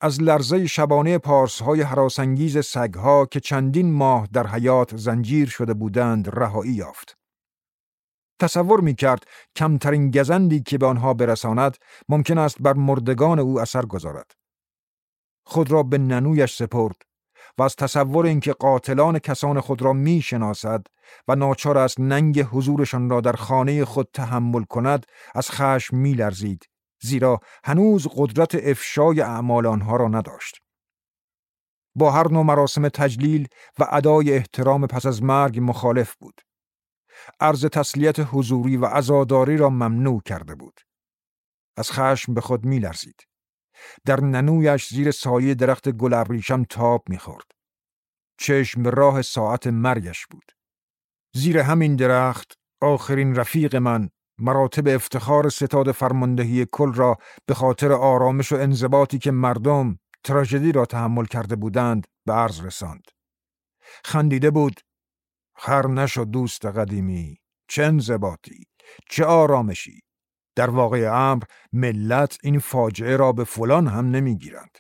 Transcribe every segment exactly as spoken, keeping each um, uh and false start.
از لرزه شبانه پارس‌های هراسانگیز سگ‌ها که چندین ماه در حیات زنجیر شده بودند رهایی یافت. تصور می‌کرد کمترین گزندی که به آنها برساند ممکن است بر مردگان او اثر گذارد. خود را به ننویش سپرد و از تصور اینکه قاتلان کسان خود را می‌شناسد و ناچار است ننگ حضورشان را در خانه خود تحمل کند از خشم می‌لرزید، زیرا هنوز قدرت افشای اعمال آنها را نداشت. با هر نوع مراسم تجلیل و ادای احترام پس از مرگ مخالف بود. عرض تسلیت حضوری و عزاداری را ممنوع کرده بود. از خشم به خود می‌لرزید. در ننویش زیر سایه درخت گل ابریشم تاب می‌خورد. چشم به راه ساعت مرگش بود. زیر همین درخت آخرین رفیق من مراتب افتخار ستاد فرماندهی کل را به خاطر آرامش و انضباطی که مردم تراژدی را تحمل کرده بودند به عرض رساند. خندیده بود: خر نشو دوست قدیمی، چه انضباطی، چه آرامشی. در واقع امر ملت این فاجعه را به فلان هم نمیگیرند.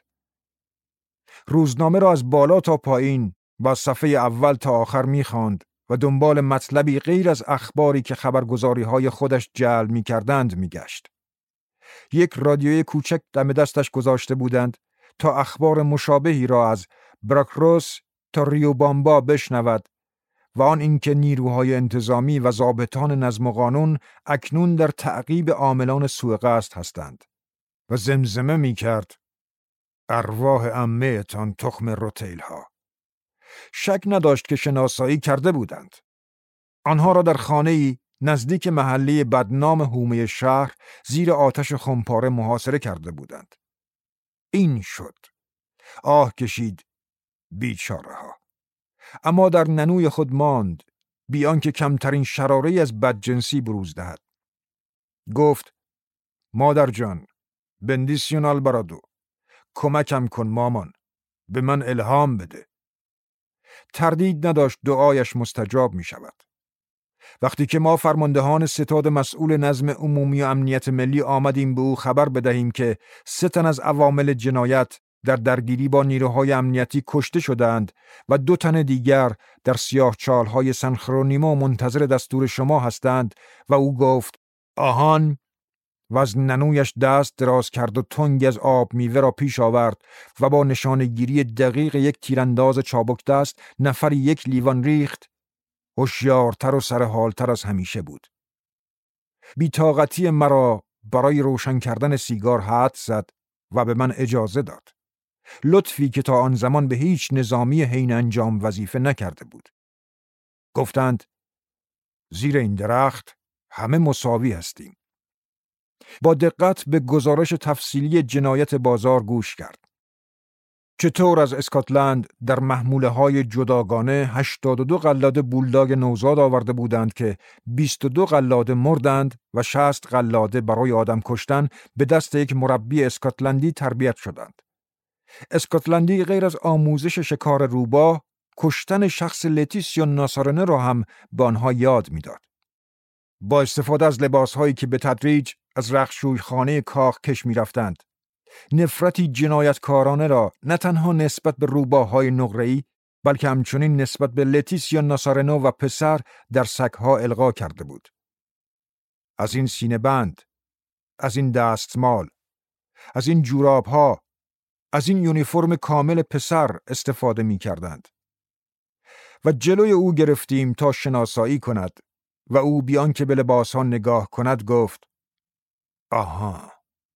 روزنامه را از بالا تا پایین با صفحه اول تا آخر میخواند و دنبال مطلبی غیر از اخباری که خبرگزاری‌های خودش جلب می‌کردند می‌گشت. یک رادیوی کوچک دم دستش گذاشته بودند تا اخبار مشابهی را از براکروس تا ریوبامبا بشنود و آن اینکه نیروهای انتظامی و ضابطان نظم و قانون اکنون در تعقیب عاملان سوء قصد هستند و زمزمه می‌کرد: ارواح عمه‌تان تخم روتیل‌ها. شک نداشت که شناسایی کرده بودند. آنها را در خانه‌ای نزدیک محله بدنام حومه شهر زیر آتش خمپاره محاصره کرده بودند. این شد. آه کشید بیچاره ها. اما در ننوی خود ماند، بیان که کمترین شراره‌ای از بدجنسی بروز دهد. گفت: مادر جان، بندیسیون آلبرادو، کمکم کن مامان، به من الهام بده. تردید نداشت دعایش مستجاب می شود. وقتی که ما فرماندهان ستاد مسئول نظم عمومی و امنیت ملی آمدیم به او خبر بدهیم که سه تن از عوامل جنایت در درگیری با نیروهای امنیتی کشته شدند و دو تن دیگر در سیاهچالهای سنخرونیمو منتظر دستور شما هستند و او گفت: آهان، و از ننویش دست دراز کرد و تنگ از آب میوه را پیش آورد و با نشانگیری دقیق یک تیرانداز چابک دست نفری یک لیوان ریخت. هوشیارتر و سرحالتر از همیشه بود. بی‌طاقتی مرا برای روشن کردن سیگار حد زد و به من اجازه داد. لطفی که تا آن زمان به هیچ نظامی حین انجام وظیفه نکرده بود. گفتند: زیر این درخت همه مساوی هستیم. با دقت به گزارش تفصیلی جنایت بازار گوش کرد. چطور از اسکاتلند در محموله های جداگانه هشتاد و دو قلاده بولداگ نوزاد آورده بودند که بیست و دو قلاده مردند و شصت قلاده برای آدم کشتن به دست یک مربی اسکاتلندی تربیت شدند. اسکاتلندی غیر از آموزش شکار روباه، کشتن شخص لتیسیو ناسارنه را هم به آنها یاد میداد. با استفاده از لباسهایی که به تدریج از رخشوی خانه کاخ کش می رفتند، نفرتی جنایتکارانه را نه تنها نسبت به روباهای نقره‌ای بلکه همچنین نسبت به لتیسیا ناسارنو و پسر در سگ‌ها القا کرده بود. از این سینه بند، از این دستمال، از این جوراب‌ها، از این یونیفرم کامل پسر استفاده می کردند. و جلوی او گرفتیم تا شناسایی کند و او بیان که به لباسها نگاه کند گفت: آها.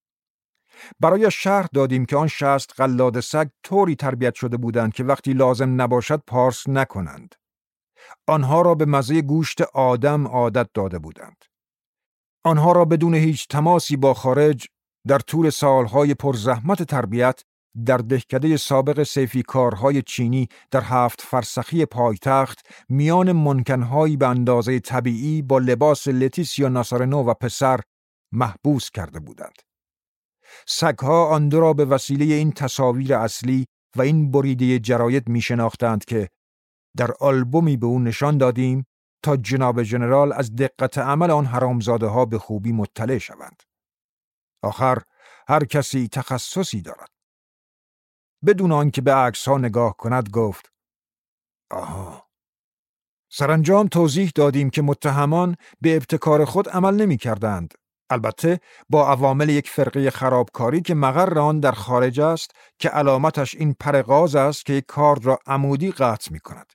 برای شرح دادیم که آن شصت قلاده سگ طوری تربیت شده بودند که وقتی لازم نباشد پارس نکنند. آنها را به مزه گوشت آدم عادت داده بودند. آنها را بدون هیچ تماسی با خارج در طول سالهای پرزحمت تربیت در دهکده سابق سیفیکارهای چینی در هفت فرسخی پایتخت میان منکنهایی به اندازه طبیعی با لباس لتیسیا ناسارنو و پسر محبوس کرده بودند. سگها آن دو را به وسیله این تصاویر اصلی و این بریده جراید می شناختند که در آلبومی به او نشان دادیم تا جناب ژنرال از دقت عمل آن حرامزاده ها به خوبی مطلع شوند. آخر هر کسی تخصصی دارد. بدون آنکه به عکس‌ها نگاه کند گفت: آها. سرانجام توضیح دادیم که متهمان به ابتکار خود عمل نمی کردند. البته با عوامل یک فرقه خرابکاری که مقر آن در خارج است که علامتش این پرغاز است که یک کارد را عمودی قطع می کند.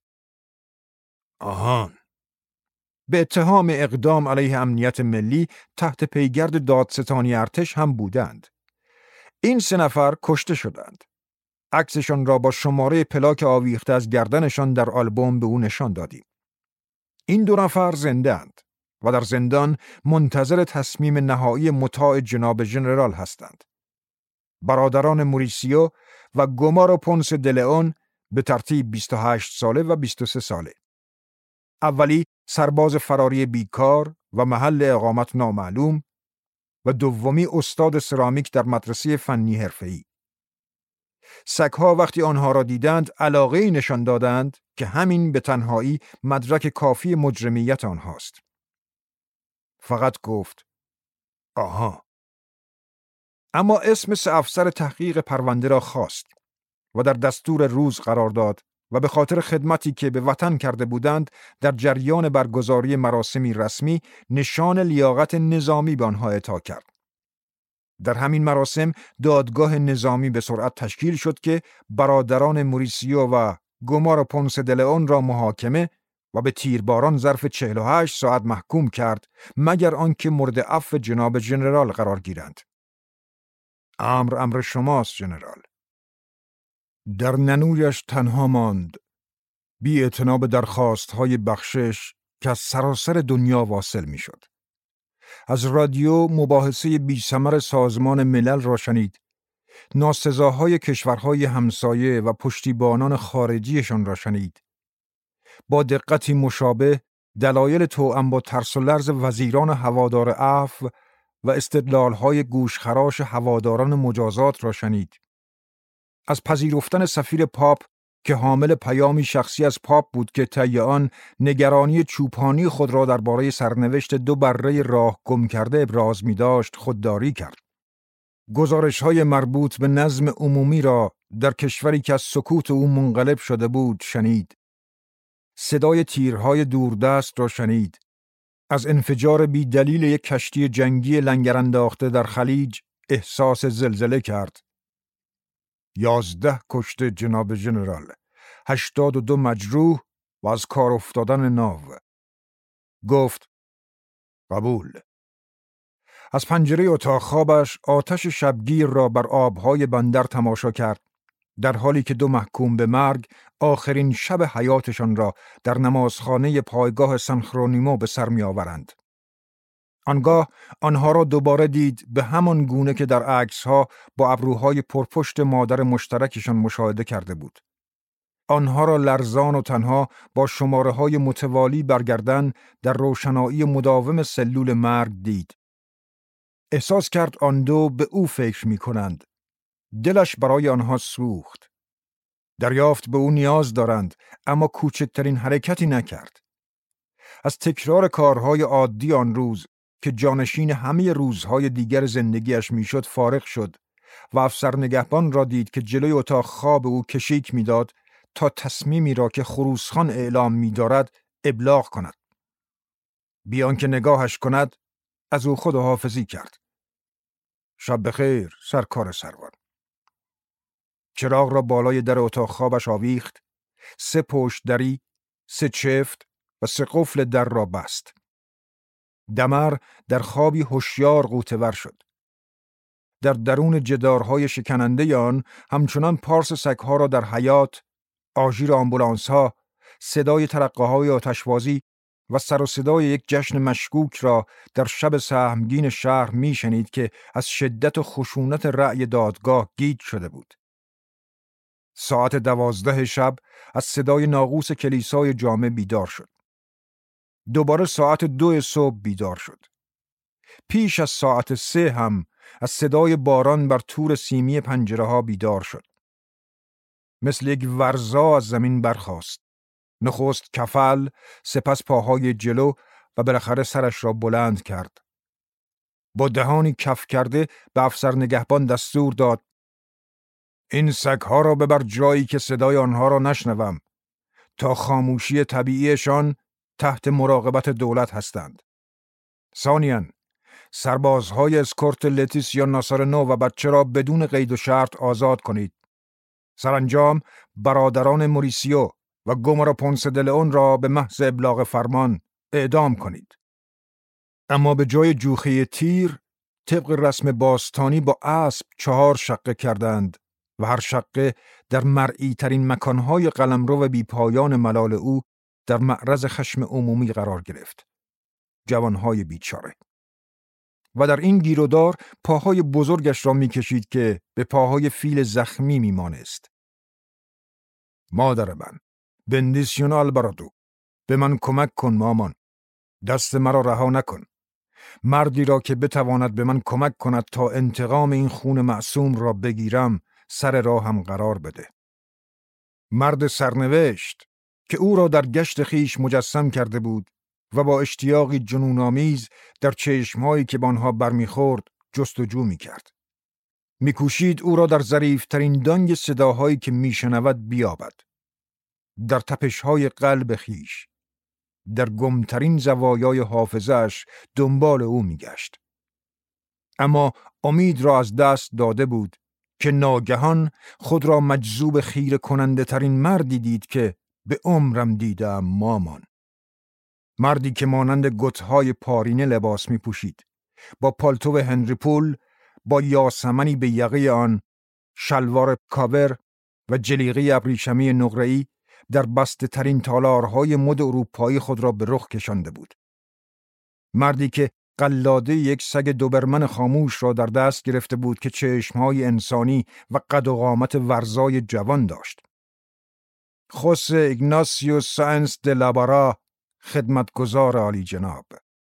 آهان. به اتهام اقدام علیه امنیت ملی تحت پیگرد دادستانی ارتش هم بودند. این سه نفر کشته شدند. عکسشان را با شماره پلاک آویخته از گردنشان در آلبوم به او نشان دادیم. این دو نفر زنده اند و در زندان منتظر تصمیم نهایی مطاع جناب ژنرال هستند. برادران موریسیو و گومارو پونس دلئون به ترتیب بیست و هشت ساله و بیست و سه ساله. اولی سرباز فراری بیکار و محل اقامت نامعلوم و دومی استاد سرامیک در مدرسه فنی حرفه‌ای. سگ‌ها وقتی آنها را دیدند علاقه‌ای نشان دادند که همین به تنهایی مدرک کافی مجرمیت آنهاست. فقط گفت: آها. اما اسم سه افسر تحقیق پرونده را خواست و در دستور روز قرار داد و به خاطر خدمتی که به وطن کرده بودند در جریان برگزاری مراسمی رسمی نشان لیاقت نظامی به آنها اعطا کرد. در همین مراسم دادگاه نظامی به سرعت تشکیل شد که برادران موریسیو و گومارو پونس دلئون را محاکمه و به تیرباران ظرف چهل و هشت ساعت محکوم کرد مگر آنکه مورد عفو جناب ژنرال قرار گیرند. امر امر شماست ژنرال. در ننویش تنها ماند، بی اعتنا به درخواست‌های بخشش که از سراسر دنیا واصل می‌شد. از رادیو مباحثه بی‌ثمر سازمان ملل را شنید، ناسزاهای کشورهای همسایه و پشتیبانان خارجیشان را شنید. با دقتی مشابه دلایل توأم با ترس و لرز وزیران هوادار عفو و استدلال‌های گوشخراش هواداران مجازات را شنید. از پذیرفتن سفیر پاپ که حامل پیامی شخصی از پاپ بود که طی آن نگرانی چوپانی خود را درباره سرنوشت دو بره راه گم کرده ابراز می داشت خودداری کرد. گزارش‌های مربوط به نظم عمومی را در کشوری که از سکوت او منقلب شده بود شنید. صدای تیرهای دوردست را شنید. از انفجار بی دلیل یک کشتی جنگی لنگر انداخته در خلیج احساس زلزله کرد. یازده کشته جناب ژنرال، هشتاد و دو مجروح و از کار افتادن ناو. گفت: قبول. از پنجره اتاق خوابش آتش شبگیر را بر آبهای بندر تماشا کرد، در حالی که دو محکوم به مرگ آخرین شب حیاتشان را در نمازخانه پایگاه سنخرونیمو به سر می آورند. آنگاه آنها را دوباره دید به همان گونه که در عکس‌ها با ابروهای پرپشت مادر مشترکشان مشاهده کرده بود. آنها را لرزان و تنها با شماره‌های متوالی برگردن در روشنایی مداوم سلول مرگ دید. احساس کرد آن دو به او فکر می کنند. دلش برای آنها سوخت. دریافت به او نیاز دارند، اما کوچکترین حرکتی نکرد. از تکرار کارهای عادی آن روز که جانشین همه روزهای دیگر زندگیش میشد فارغ شد و افسر نگهبان را دید که جلوی اتاق خواب او کشیک میداد تا تصمیمی را که خروسخان اعلام می‌دارد ابلاغ کند. بیان که نگاهش کند از او خداحافظی کرد. شب بخیر سرکار سروان. چراغ را بالای در اتاق خوابش آویخت، سه پشت دری، سه چفت و سه قفل در را بست. دمر در خوابی هوشیار غوطه‌ور شد. در درون جدارهای شکننده آن همچنان پارس سگ‌ها را در حیاط، آژیر آمبولانس‌ها، صدای ترقه‌های آتشبازی و سر و صدای یک جشن مشکوک را در شب سهمگین شهر می‌شنید که از شدت و خشونت رأی دادگاه گیج شده بود. ساعت دوازده شب از صدای ناقوس کلیسای جامع بیدار شد. دوباره ساعت دو صبح بیدار شد. پیش از ساعت سه هم از صدای باران بر تور سیمی پنجره ها بیدار شد. مثل یک ورزا از زمین برخاست. نخست کفل، سپس پاهای جلو و بالاخره سرش را بلند کرد. با دهانی کف کرده به افسر نگهبان دستور داد: این سگ‌ها را ببر جایی که صدای آنها را نشنوم، تا خاموشی طبیعیشان تحت مراقبت دولت هستند. ثانیاً، سربازهای اسکورت لتیسیا ناصرنو و بچه را بدون قید و شرط آزاد کنید. سرانجام برادران موریسیو و گومورا پونس د لئون را به محض ابلاغ فرمان اعدام کنید. اما به جای جوخه تیر، طبق رسم باستانی با اسب چهار شقه کردند و هر شقه در مرئی ترین مکانهای قلمرو و بیپایان ملال او در معرض خشم عمومی قرار گرفت. جوانهای بیچاره. و در این گیرودار پاهای بزرگش را میکشید که به پاهای فیل زخمی میمانست. مادر من، بندیسیون آلبرادو، به من کمک کن مامان. دست مرا رها نکن. مردی را که بتواند به من کمک کند تا انتقام این خون معصوم را بگیرم سر راهم قرار بده. مرد سرنوشت که او را در گشت خیش مجسم کرده بود و با اشتیاقی جنون‌آمیز در چشمهایی که به آنها برمیخورد جستجو میکرد. میکوشید او را در ظریف‌ترین دانگ صداهایی که میشنود بیابد. در تپش‌های قلب خیش، در گمترین زوایای حافظه‌اش دنبال او میگشت. اما امید را از دست داده بود که ناگهان خود را مجذوب خیره کننده ترین مردی دید که به عمرم دیدم مامان. مردی که مانند گتهای پارینه لباس می پوشید، با پالتو هنری پول، با یاسمنی به یقه آن، شلوار کاور و جلیقه ابریشمی نقره‌ای در بسته ترین تالارهای مد اروپایی خود را به رخ کشانده بود. مردی که قلاده یک سگ دوبرمن خاموش را در دست گرفته بود که چشمهای انسانی و قد و قامت ورزای جوان داشت. خوسه ایگناسیو ساینس د لابارا، خدمتگزار عالی جناب.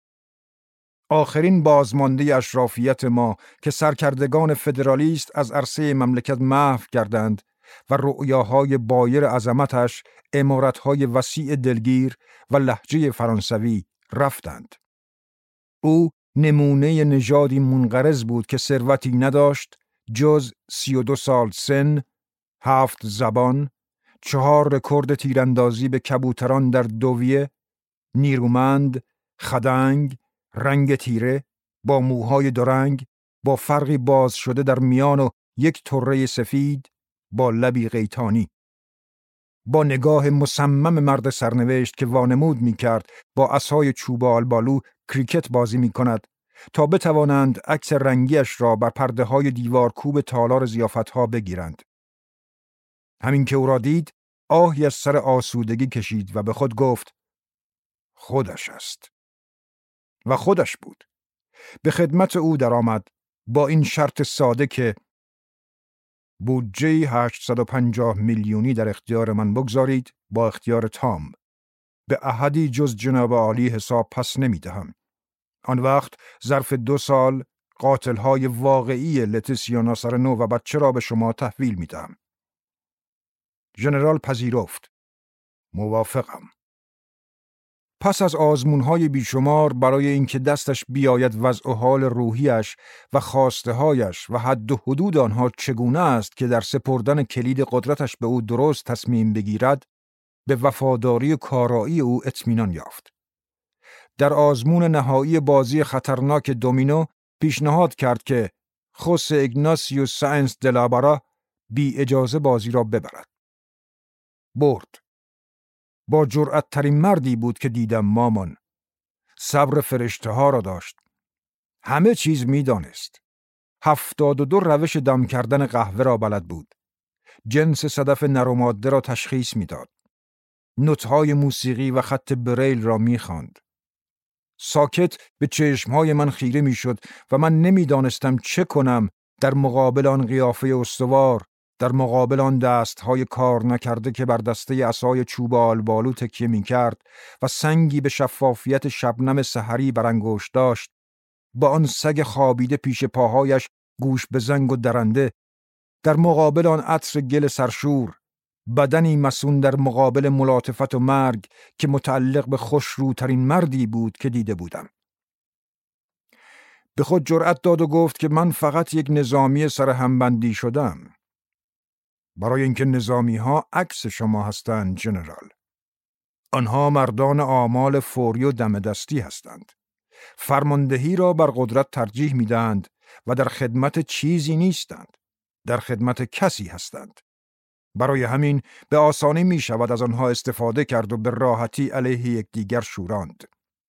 آخرین بازمانده اشرافیت ما که سرکردگان فدرالیست از عرصه مملکت محو کردند و رؤیاهای بایر عظمتش عمارتهای وسیع دلگیر و لهجه فرانسوی رفتند. او نمونه نژادی منقرض بود که ثروتی نداشت جز سی و دو سال سن، هفت زبان، چهار رکورد تیراندازی به کبوتران در دویه، نیرومند، خدنگ، رنگ تیره، با موهای درنگ، با فرقی باز شده در میان و یک طره سفید، با لبی غیتانی. با نگاه مصمم مرد سرنوشت که وانمود می کرد با عصای چوب آلبالو کریکت بازی می کند تا بتوانند عکس رنگیش را بر پرده های دیوار کوب تالار ضیافت‌ها بگیرند. همین که او را دید، آهی از سر آسودگی کشید و به خود گفت خودش است. و خودش بود. به خدمت او درآمد با این شرط ساده که بودجه هشتصد و پنجاه میلیونی در اختیار من بگذارید با اختیار تام. به احدی جز جناب عالی حساب پس نمی دهم. آن وقت ظرف دو سال قاتلهای واقعی لتیسیا ناصرنو و بچه را به شما تحویل می دهم. ژنرال پذیرفت. موافقم. پس از آزمونهای بیشمار برای اینکه دستش بیاید وضع و حال روحیش و خواسته‌هایش و حد و حدود آنها چگونه است که در سپردن کلید قدرتش به او درست تصمیم بگیرد، به وفاداری کارایی او اطمینان یافت. در آزمون نهایی بازی خطرناک دومینو پیشنهاد کرد که خوسه ایگناسیو ساینس د لابارا بی اجازه بازی را ببرد. برد. با جرأت ترین مردی بود که دیدم مامان. صبر فرشته ها را داشت. همه چیز می دانست. هفتاد و دو روش دم کردن قهوه را بلد بود. جنس صدف نر و ماده را تشخیص می داد. نوت‌های موسیقی و خط بریل را می خواند. ساکت به چشمهای من خیره می شد و من نمی دانستم چه کنم در مقابل آن قیافه استوار، در مقابل آن دستهای کار نکرده که بر دسته عصای چوب آلبالو تکیه می کرد و سنگی به شفافیت شبنم سحری بر انگشت داشت، با آن سگ خوابیده پیش پاهایش گوش به زنگ و درنده، در مقابل آن عطر گل سرشور، بدنی مسون در مقابل ملاطفت و مرگ که متعلق به خوشروترین مردی بود که دیده بودم. به خود جرأت داد و گفت که من فقط یک نظامی سرهمبندی شدم. برای اینکه نظامی ها عکس شما هستند جنرال. آنها مردان آمال فوری و دم دستی هستند. فرماندهی را بر قدرت ترجیح می‌دهند و در خدمت چیزی نیستند. در خدمت کسی هستند. برای همین به آسانی می شود از آنها استفاده کرد و به راحتی علیه یکدیگر شوراند.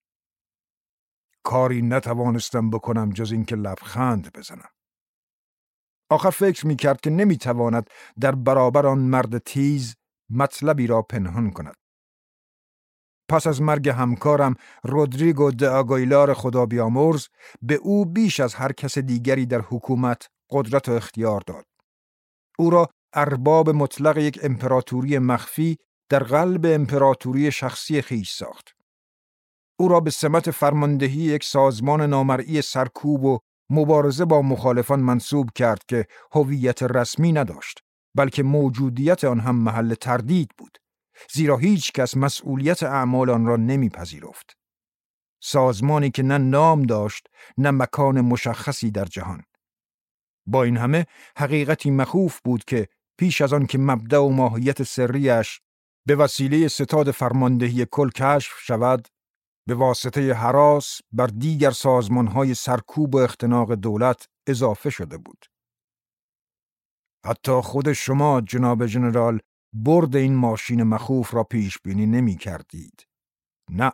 کاری نتوانستم بکنم جز اینکه لبخند بزنم. آخر فکر می کرد که نمی تواند در برابر آن مرد تیز مطلبی را پنهان کند. پس از مرگ همکارم رودریگو د آگویلار خدا بیامرز به او بیش از هر کس دیگری در حکومت قدرت و اختیار داد. او را ارباب مطلق یک امپراتوری مخفی در قلب امپراتوری شخصی خیش ساخت. او را به سمت فرماندهی یک سازمان نامرئی سرکوب و مبارزه با مخالفان منصوب کرد که هویت رسمی نداشت، بلکه موجودیت آن هم محل تردید بود، زیرا هیچ کس مسئولیت اعمال آن را نمیپذیرفت. سازمانی که نه نام داشت نه مکان مشخصی در جهان. با این همه حقیقتی مخوف بود که پیش از آن که مبدأ و ماهیت سریش به وسیله ستاد فرماندهی کل کشف شود، به واسطه هراس بر دیگر سازمانهای سرکوب و اختناق دولت اضافه شده بود. حتی خود شما جناب ژنرال برد این ماشین مخوف را پیش بینی نمی کردید. نه.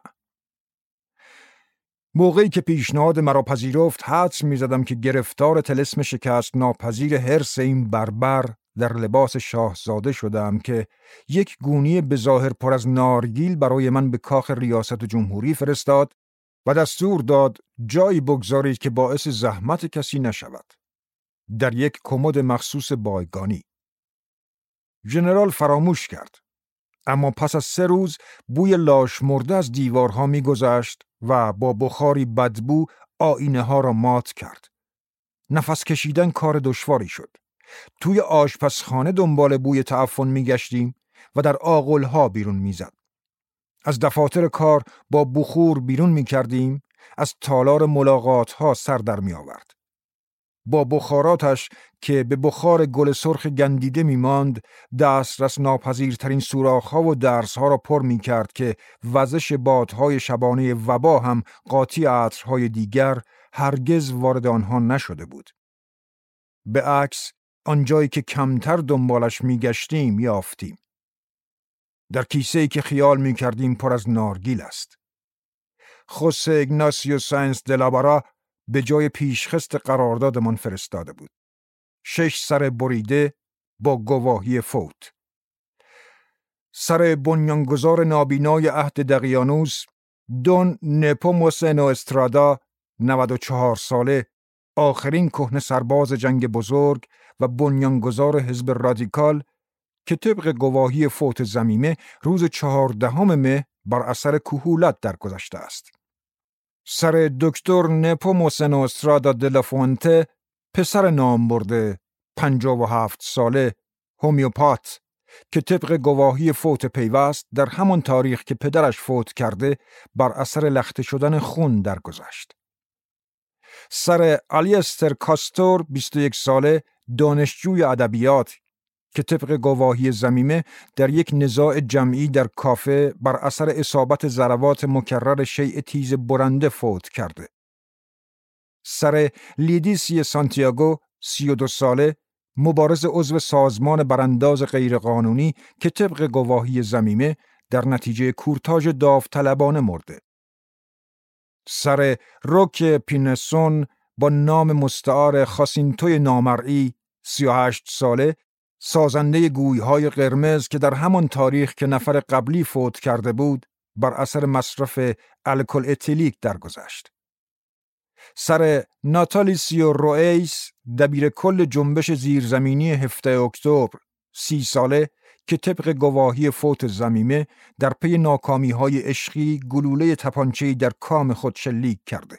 موقعی که پیشنهاد مرا پذیرفت حدس می زدم که گرفتار طلسم شکست ناپذیر حرص این بربر در لباس شاهزاده شدم که یک گونی به ظاهر پر از نارگیل برای من به کاخ ریاست جمهوری فرستاد و دستور داد جایی بگذارید که باعث زحمت کسی نشود. در یک کمد مخصوص بایگانی. ژنرال فراموش کرد. اما پس از سه روز بوی لاش مرده از دیوارها می گذشت و با بخاری بدبو آینه ها را مات کرد. نفس کشیدن کار دشواری شد. توی آشپزخانه دنبال بوی تعفن می گشتیم و در آغلها بیرون می زد. از دفاتر کار با بخور بیرون می کردیم، از تالار ملاقات ها سر در می آورد. با بخاراتش که به بخار گل سرخ گندیده می ماند، دسترس ناپذیرترین سوراخ‌ها و درس‌ها را پر می کرد که وزش بادهای شبانه وبا هم قاطی عطرهای دیگر هرگز وارد آنها نشده بود. به عکس آنجایی که کمتر دنبالش می گشتیم یافتیم. در کیسه‌ای که خیال می کردیم پر از نارگیل است. خوسه ایگناسیو ساینس دلابارا به جای پیشخست قراردادمان فرستاده بود. شش سر بریده با گواهی فوت. سر بنیانگذار نابینای عهد دقیانوس دون نپوموسنو استرادا، نود و چهار ساله، آخرین کهنه سرباز جنگ بزرگ و بنیانگذار حزب رادیکال که طبق گواهی فوت ضمیمه روز چهاردهم مه بر اثر کهولت درگذشته است. سر دکتر نپوموسنو استرادا دلافونته، پسر نام برده، پنجاه و هفت ساله، هومیوپات که طبق گواهی فوت پیوست در همان تاریخ که پدرش فوت کرده بر اثر لخته شدن خون درگذشت. سر آلیستر کاستور، بیست و یک ساله، دانشجوی ادبیات که طبق گواهی ضمیمه در یک نزاع جمعی در کافه بر اثر اصابت ضربات مکرر شیء تیز برنده فوت کرده. سر لیدیسی سانتیاگو، سی و دو ساله، مبارز عضو سازمان برانداز غیرقانونی که طبق گواهی ضمیمه در نتیجه کورتاژ داوطلبانه مرده. سر روک پینسون با نام مستعار خاسینتوی نامرئی، سی و هشت ساله، سازنده گویهای قرمز که در همان تاریخ که نفر قبلی فوت کرده بود بر اثر مصرف الکل اتیلیک درگذشت. سر ناتالیسیو روئیس، دبیر کل جنبش زیرزمینی هفده اکتبر، سی ساله که طبق گواهی فوت ضمیمه در پی ناکامی‌های عشقی گلوله تپانچه‌ای در کام خود شلیک کرده.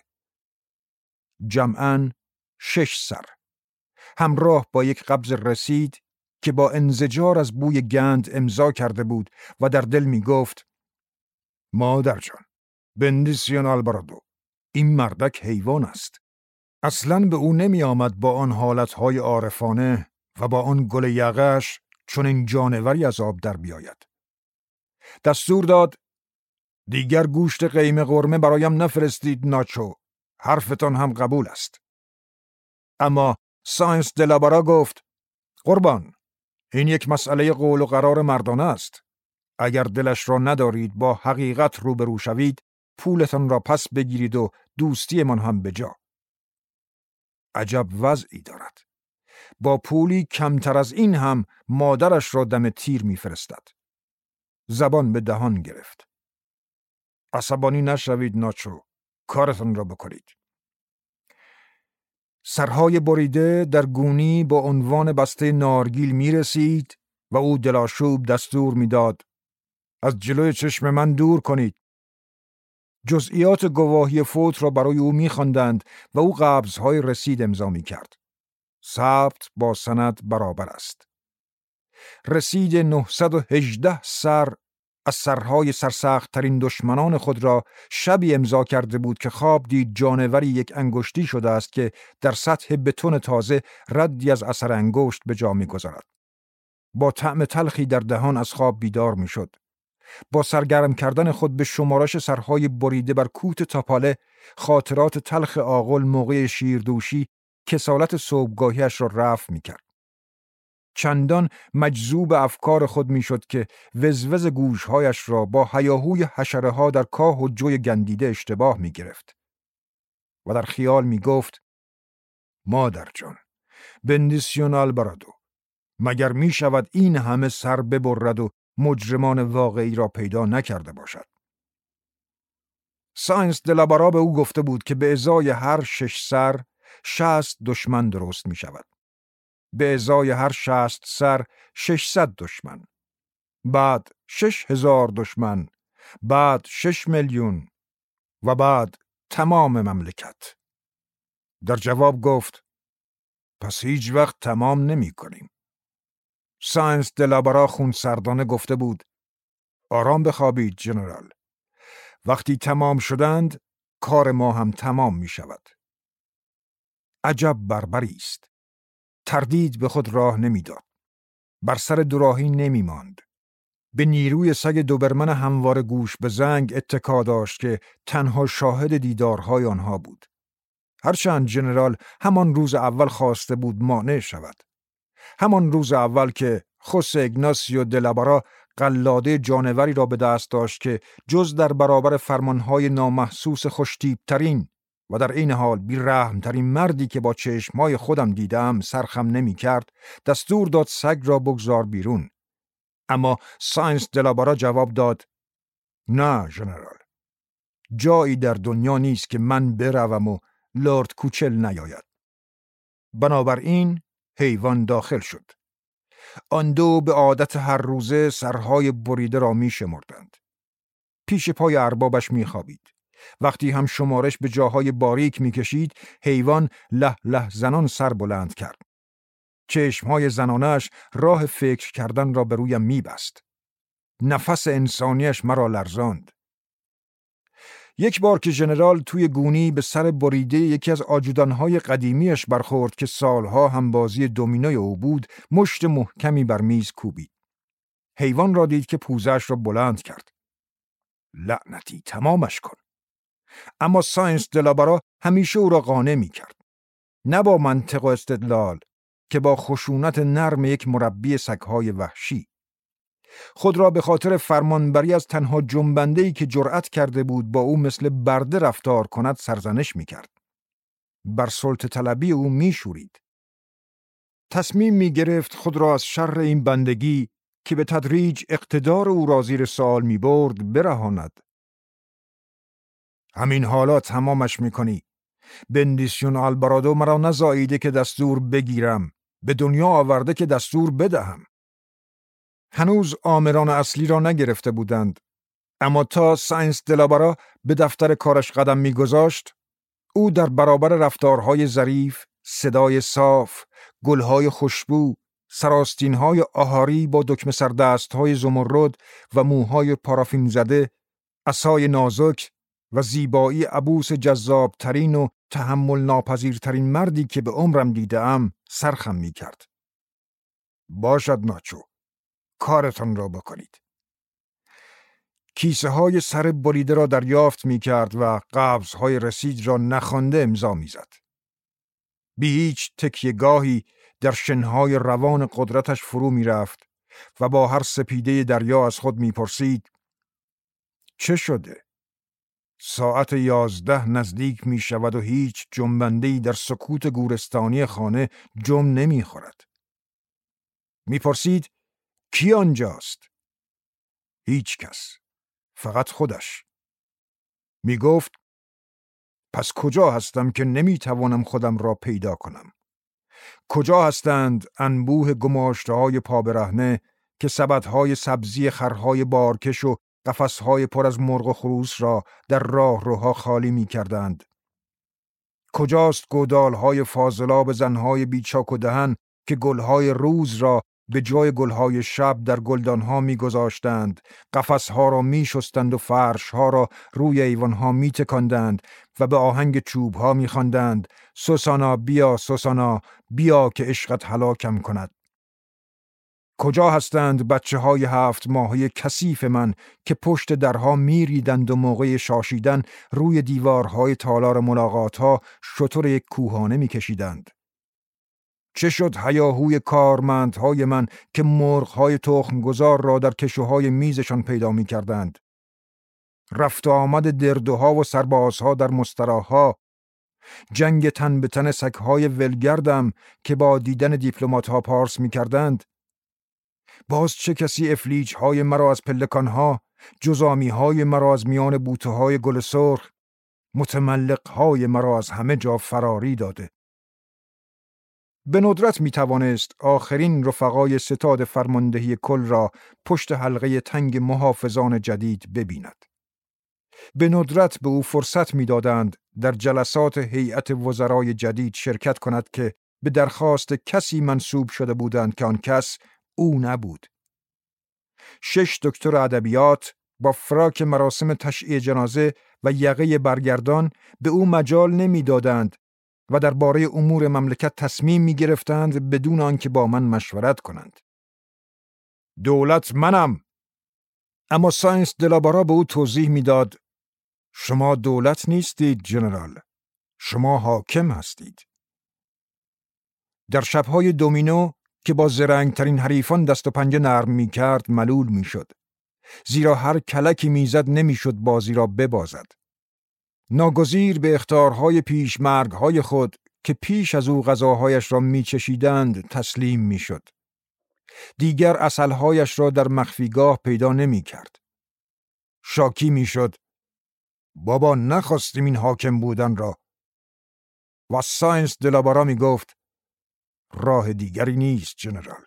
جمعاً شش سر، همراه با یک قبض رسید که با انزجار از بوی گند امضا کرده بود و در دل می گفت: مادر جان، بندیسیون آلبرادو، این مردک حیوان است. اصلاً به او نمی آمد با آن حالتهای عارفانه و با آن گل یقش چون این جانوری از آب در بیاید. دستور داد دیگر گوشت قیمه قرمه برایم نفرستید ناچو، حرفتان هم قبول است. اما ساینس دلابرا گفت قربان، این یک مسئله قول و قرار مردانه است. اگر دلش را ندارید با حقیقت روبرو شوید، پولتان را پس بگیرید و دوستی من هم بجا. عجب وضعی دارد. با پولی کمتر از این هم مادرش را دم تیر میفرستد. زبان به دهان گرفت. عصبانی نشوید ناچو، کارتان را بکنید. سرهای بریده در گونی با عنوان بسته نارگیل می رسید و او دلاشوب دستور می داد از جلوی چشم من دور کنید. جزئیات گواهی فوت را برای او می خواندند و او قبضهای رسید امضا می کرد. ثبت با سند برابر است. رسید نهصد و هجده سر از سرهای سرسخت ترین دشمنان خود را شبی امضا کرده بود که خواب دید جانوری یک انگشتی شده است که در سطح بتون تازه ردی از اثر انگشت به جا می‌گذارد. با طعم تلخی در دهان از خواب بیدار می‌شد. با سرگرم کردن خود به شمارش سرهای بریده بر کوت تاپاله، خاطرات تلخ آغل موقع شیردوشی کسالت صبحگاهیش را رفع می‌کرد. چندان مجذوب افکار خود میشد که وزوز گوشهایش را با هیاهوی حشره ها در کاه و جوی گندیده اشتباه می گرفت و در خیال می گفت مادر جان، بندیسیون آلبارادو، مگر می شود این همه سر ببرد و مجرمان واقعی را پیدا نکرده باشد. ساینس دلابرا به او گفته بود که به ازای هر شش سر شصت دشمن درست می شود. به ازای هر شصت سر ششصد دشمن، بعد شش هزار دشمن، بعد شش میلیون و بعد تمام مملکت. در جواب گفت پس هیچ وقت تمام نمی کنیم. ساینس دلابرا خونسردانه گفته بود آرام بخوابید جنرال. وقتی تمام شدند کار ما هم تمام می شود. عجب بربری است. تردید به خود راه نمیداد. بر سر دوراهی نمی ماند. به نیروی سگ دوبرمن هموار گوش به زنگ اتکا داشت که تنها شاهد دیدارهای آنها بود. هرچند جنرال همان روز اول خواسته بود مانع شود. همان روز اول که خوس ایگناسیو دلابرا قلاده جانوری را به دست داشت که جز در برابر فرمانهای نامحسوس خوشتیبترین و در این حال بی‌رحم‌ترین مردی که با چشمای خودم دیدم سرخم نمی کرد، دستور داد سگ را بگذار بیرون. اما ساینس دلابرا جواب داد نه ژنرال، جایی در دنیا نیست که من بروم و لرد کوچل نیاید. بنابراین حیوان داخل شد. آن دو به عادت هر روزه سرهای بریده را می شمردند. پیش پای اربابش می خوابید. وقتی هم شمارش به جاهای باریک می کشید، حیوان له له زنان سر بلند کرد. چشمهای زنانش راه فکر کردن را به رویم می بست. نفس انسانیش مرا لرزاند. یک بار که ژنرال توی گونی به سر بریده یکی از آجودانهای قدیمیش برخورد که سالها همبازی دومینوی او بود، مشت محکمی بر میز کوبید. حیوان را دید که پوزش را بلند کرد. لعنتی، تمامش کن. اما ساینس دلابرا همیشه او را قانع می کرد. نه با منطق و استدلال، که با خشونت نرم یک مربی سگهای وحشی. خود را به خاطر فرمانبری از تنها جنبنده‌ای که جرأت کرده بود با او مثل برده رفتار کند سرزنش می کرد. بر سلطه طلبی او می شورید. تصمیم می گرفت خود را از شر این بندگی که به تدریج اقتدار او را زیر سوال می برد برهاند. همین حالا تمامش می کنی. بندیسیون آلبارادو مرا نزاییده که دستور بگیرم، به دنیا آورده که دستور بدهم. هنوز آمران اصلی را نگرفته بودند، اما تا ساینس دلابرا به دفتر کارش قدم می‌گذاشت، او در برابر رفتارهای ظریف، صدای صاف، گلهای خوشبو، سراستینهای آهاری با دکمه سردستهای زمرد و موهای پارافین زده، عصای نازک و زیبایی عبوس جذابترین و تحمل ناپذیرترین مردی که به عمرم دیدم سرخم می‌کرد. باشد ناچو، کارتان را بکنید. کیسه های سر بریده را دریافت می کرد و قبض های رسید را نخوانده امضا می زد. بی هیچ تکیه‌گاهی در شنهای روان قدرتش فرو می رفت و با هر سپیده دریا از خود می پرسید چه شده؟ ساعت یازده نزدیک می شود و هیچ جنبنده‌ای در سکوت گورستانی خانه جم نمی خورد. می پرسید کی آنجاست؟ هیچ کس. فقط خودش. می گفت پس کجا هستم که نمی توانم خودم را پیدا کنم؟ کجا هستند انبوه گماشته‌های پا برهنه که سبدهای سبزی خرهای بارکش و قفس‌های پر از مرغ و خروس را در راهروها خالی می کردند؟ کجاست گودال‌های فاضلاب زنهای بیچاک و دهن که گلهای روز را به جای گلهای شب در گلدانها می گذاشتند، قفسها را می شستند و فرشها را روی ایوانها می تکاندند و به آهنگ چوبها می خواندند سوسانا بیا سوسانا بیا که عشقت هلاکم کند. کجا هستند بچه های هفت ماهه کثیف من که پشت درها می ریدند و موقع شاشیدن روی دیوارهای تالار ملاقاتها شتر یک کوهانه می کشیدند؟ چه شد هیاهوی کارمندهای من که مرغهای تخمگذار را در کشوهای میزشان پیدا می کردند؟ رفت و آمد دردوها و سربازها در مستراحها، جنگ تن به تن سگهای ولگردم که با دیدن دیپلماتها پارس می کردند؟ باز چه کسی افلیجهای مرا از پلکانها، جزامیهای مرا از میان بوتههای گل سرخ، متملقهای مرا از همه جا فراری داده؟ به ندرت می توانست آخرین رفقای ستاد فرماندهی کل را پشت حلقه تنگ محافظان جدید ببیند. به ندرت به او فرصت می دادند در جلسات هیئت وزرای جدید شرکت کند که به درخواست کسی منصوب شده بودند که آن کس او نبود. شش دکتر ادبیات با فراک مراسم تشییع جنازه و یقه برگردان به او مجال نمی دادند و درباره امور مملکت تصمیم می گرفتند بدون آنکه با من مشورت کنند. دولت منم. اما ساینس دلابارا به او توضیح می داد شما دولت نیستید جنرال، شما حاکم هستید. در شبهای دومینو که با زرنگترین حریفان دست و پنجه نرم می کرد ملول می شد، زیرا هر کلکی می زد نمی شد بازی را ببازد. ناگزیر به اخطارهای پیشمرگهای خود که پیش از او غذاهایش را می چشیدند تسلیم می شد. دیگر عسلهایش را در مخفیگاه پیدا نمی کرد. شاکی می شد بابا نخواستیم این حاکم بودن را. و ساینس دلابارا می گفت راه دیگری نیست جنرال.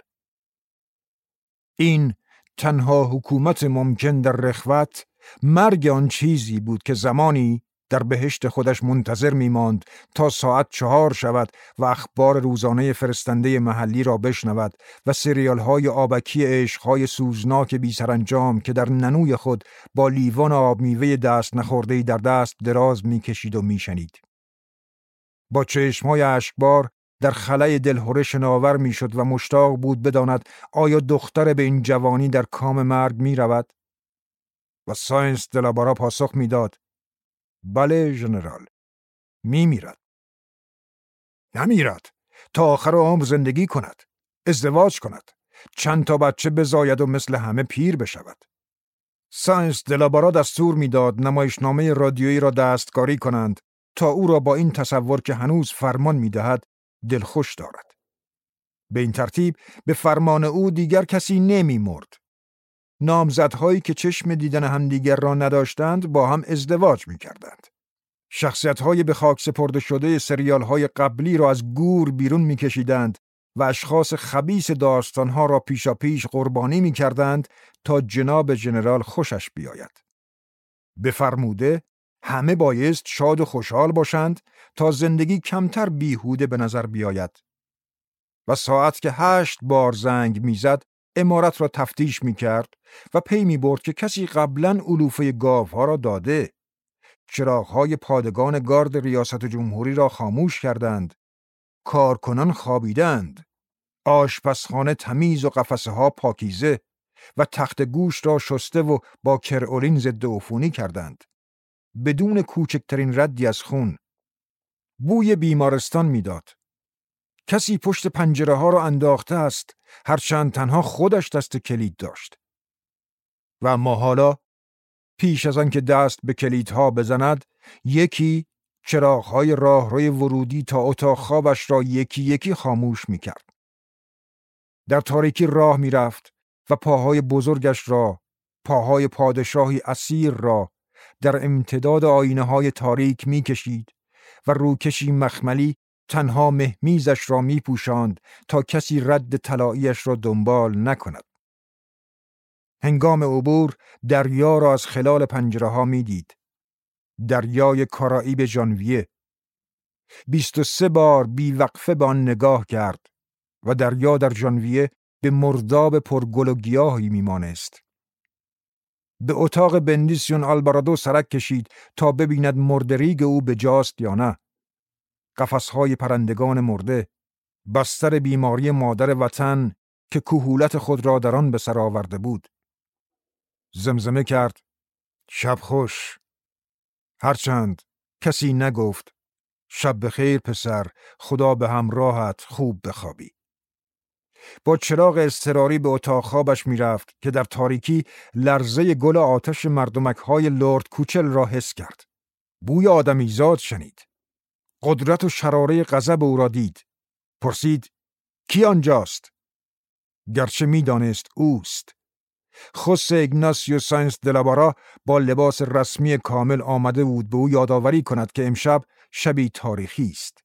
این تنها حکومت ممکن در رخوت، مرگ آن چیزی بود که زمانی در بهشت خودش منتظر می ماند تا ساعت چهار شود و اخبار روزانه فرستنده محلی را بشنود و سریال های آبکی عشقهای سوزناک بی سرانجام که در ننوی خود با لیوان آب میوه دست نخورده‌ای در دست دراز می کشید و می شنید. با چشمهای اشکبار در خلای دلهره شناور می شد و مشتاق بود بداند آیا دختر به این جوانی در کام مرگ می رود؟ و ساینس دلابارا پاسخ می داد بله ژنرال، می میرد. نمیرد تا آخر عمر زندگی کند، ازدواج کند، چند تا بچه بزاید و مثل همه پیر بشود. ساینس دلابارا دستور میداد نمایشنامه رادیویی را دستکاری کنند تا او را با این تصور که هنوز فرمان میدهد دلخوش دارد. به این ترتیب به فرمان او دیگر کسی نمی مرد. نامزدهایی که چشم دیدن همدیگر را نداشتند با هم ازدواج می کردند. شخصیت‌های به خاک سپرده شده سریال‌های قبلی را از گور بیرون می کشیدند و اشخاص خبیث داستان‌ها را پیشا پیش قربانی می کردند تا جناب جنرال خوشش بیاید. بفرموده همه بایست شاد و خوشحال باشند تا زندگی کمتر بیهوده به نظر بیاید. و ساعت که هشت بار زنگ میزد عمارت را تفتیش می کرد و پی می برد که کسی قبلاً علوفه گاوها را داده. چراغ‌های پادگان گارد ریاست جمهوری را خاموش کردند. کارکنان خوابیدند. آشپزخانه تمیز و قفسه‌ها پاکیزه. و تخت گوش را شسته و با کرئولین ضد عفونی کردند. بدون کوچکترین ردی از خون. بوی بیمارستان میداد. کسی پشت پنجره ها را انداخته است، هرچند تنها خودش دست کلید داشت. و اما حالا پیش از آن که دست به کلیدها بزند، یکی چراغ‌های راهروی ورودی تا اتاق خوابش را یکی یکی خاموش می‌کرد. در تاریکی راه می‌رفت و پاهای بزرگش را، پاهای پادشاهی اسیر را در امتداد آینه‌های تاریک می‌کشید و روکشی مخملی تنها مهمیزش را می‌پوشاند تا کسی رد طلایی‌اش را دنبال نکند. هنگام عبور دریا را از خلال پنجره‌ها می‌دید. دریای کارائیب ژانویه. بیست و سه بار بیوقفه به آن نگاه کرد و دریا در ژانویه به مرداب پرگل و گیاهی میمانست. به اتاق بندیسیون آلبارادو سرک کشید تا ببیند مردریگ او به جاست یا نه. قفس‌های پرندگان مرده، بستر بیماری مادر وطن که کهولت خود را در آن به سر آورده بود. زمزمه کرد: شب خوش. هرچند کسی نگفت: شب بخیر پسر، خدا به همراهت، خوب بخوابی. با چراغ اضطراری به اتاق خوابش می رفت که در تاریکی لرزه گل آتش مردمک های لرد کوچل را حس کرد. بوی آدمیزاد شنید. قدرت و شراره غضب او را دید. پرسید: کی آنجاست؟ گرچه می دانست اوست. خوسه ایگناسیو ساینس دلابارا با لباس رسمی کامل آمده بود به او یادآوری کند که امشب شبی تاریخی است.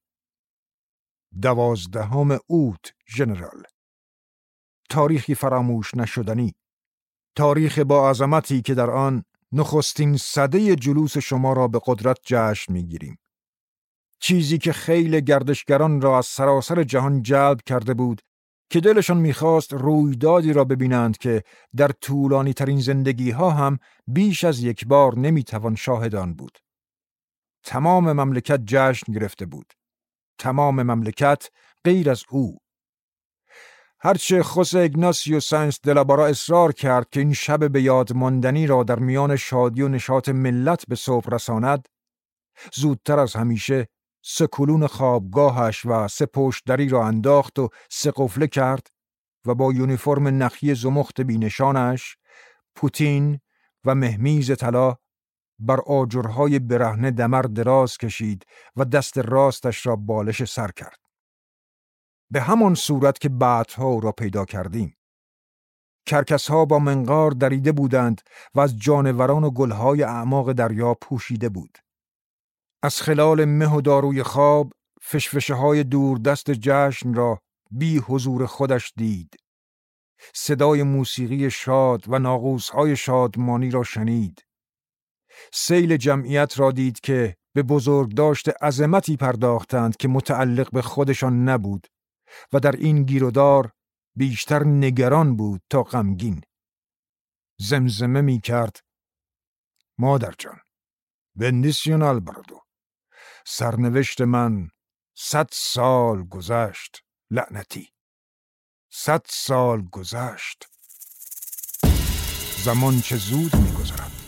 دوازدهم اوت ژنرال. تاریخی فراموش نشدنی. تاریخ با عظمتی که در آن نخستین سده جلوس شما را به قدرت جشن می‌گیریم. چیزی که خیل گردشگران را از سراسر جهان جلب کرده بود که دلشان می‌خواست رویدادی را ببینند که در طولانی ترین زندگی ها هم بیش از یک بار نمی‌توان شاهد آن بود. تمام مملکت جشن گرفته بود. تمام مملکت غیر از او. هرچه خوسه ایگناسیو ساینس دلابارا اصرار کرد که این شب به یاد ماندنی را در میان شادی و نشاط ملت به صبح رساند، زودتر از همیشه سه کلون خوابگاهش و سه پشتدری را انداخت و سه قفله کرد و با یونیفرم نخی زمخت بینشانش، پوتین و مهمیز طلا بر آجرهای برهنه دمر دراز کشید و دست راستش را بالش سر کرد. به همان صورت که بعدها او را پیدا کردیم. کرکس‌ها با منقار دریده بودند و از جانوران و گلهای اعماق دریا پوشیده بود. از خلال مه و داروی خواب فشفشه های دور دست جشن را بی حضور خودش دید. صدای موسیقی شاد و ناقوس‌های شادمانی را شنید. سیل جمعیت را دید که به بزرگداشت عظمتی پرداختند که متعلق به خودشان نبود و در این گیرودار بیشتر نگران بود تا غمگین. زمزمه می کرد: مادر جان، بندیسیون آلبارادو، سرنوشت من صد سال گذشت، لعنتی. صد سال گذشت. زمان چه زود می گذرد.